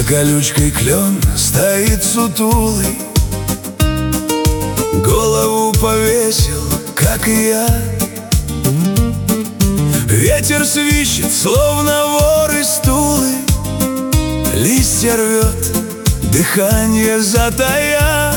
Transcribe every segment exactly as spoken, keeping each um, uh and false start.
колючкой клен стоит сутулый, голову повесил, как и я. Ветер свищет, словно вор из стулы, листья рвет, дыхание затая.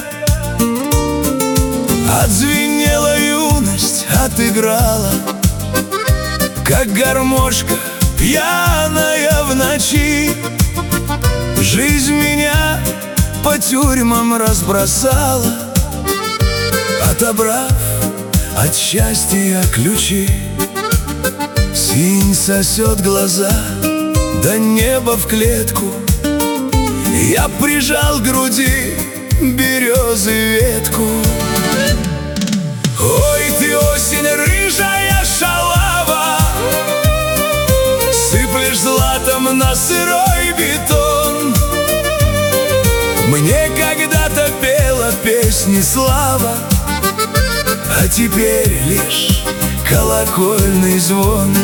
Отзвенела юность, отыграла, как гармошка пьяная в ночи. Жизнь меня по тюрьмам разбросала, отобрав от счастья ключи. Синь сосет глаза, да небо в клетку. Я прижал к груди березы ветку. Ой, ты осень, рыжая шалава, сыплешь златом на сырой бетон. Мне когда-то пела песни слава, а теперь лишь колокольный звон.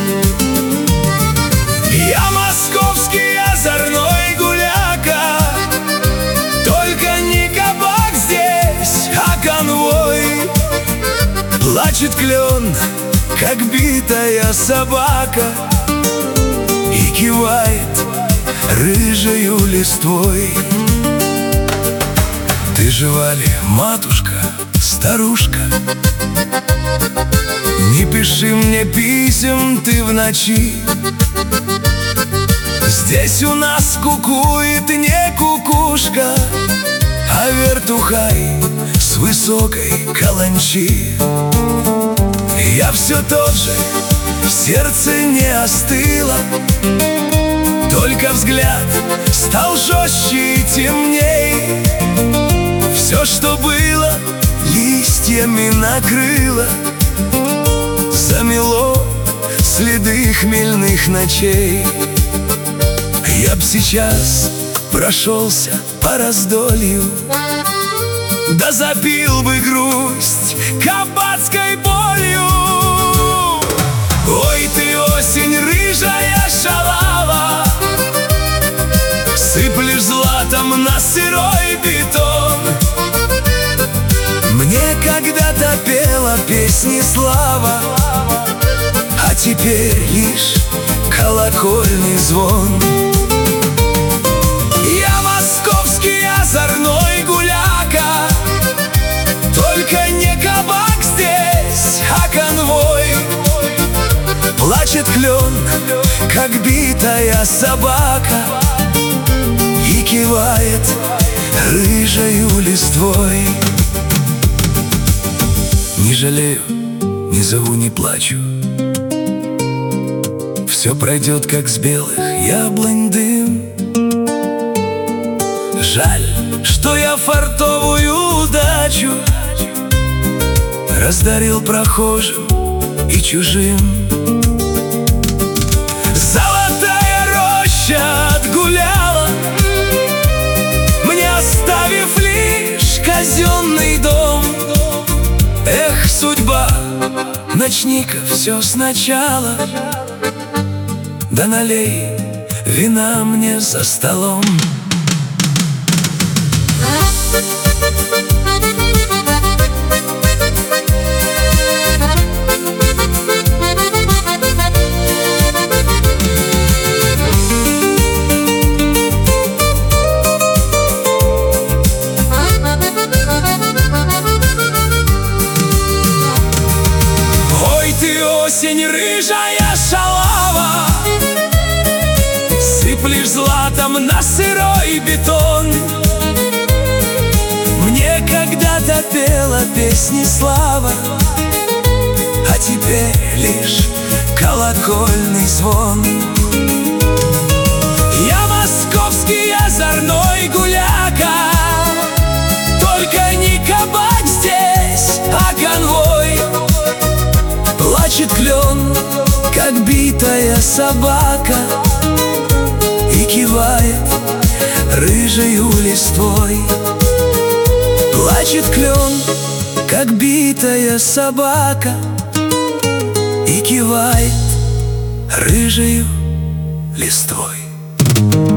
Я московский озорной гуляка, только не кабак здесь, а конвой. Плачет клен, как битая собака, и кивает рыжею листвой. Ты жива ли, матушка, старушка? Не пиши мне писем ты в ночи. Здесь у нас кукует не кукушка, а вертухай с высокой каланчи. Я все тот же, сердце не остыло, только взгляд стал жестче и темней. Все, что было, листьями накрыло, замело следы хмельных ночей. Я б сейчас прошелся по раздолью, да запил бы грусть кабацкой болью. Ой, ты осень, рыжая шалава, сыплешь златом на сырой бетон. Мне когда-то пела песни слава, а теперь лишь колокольный звон. Я московский озорной гуляка, только не кабак здесь, а конвой. Плачет клен, как битая собака, и кивает рыжею листвой. Не жалею, не зову, не плачу, все пройдет, как с белых яблонь дым. Жаль, что я фартовую удачу раздарил прохожим и чужим. Золотая роща отгуляла, мне оставив лишь казенный дом. Эх, судьба, начни-ка все сначала, да налей вина мне за столом. Осень, рыжая шалава, сыплешь златом на сырой бетон. Мне когда-то пела песни слава, а теперь лишь колокольный звон. Я московский озорной гуляка, только не кабак здесь, а конвой. Плачет клен, как битая собака, и кивает рыжею листвой. Плачет клен, как битая собака, и кивает рыжею листвой.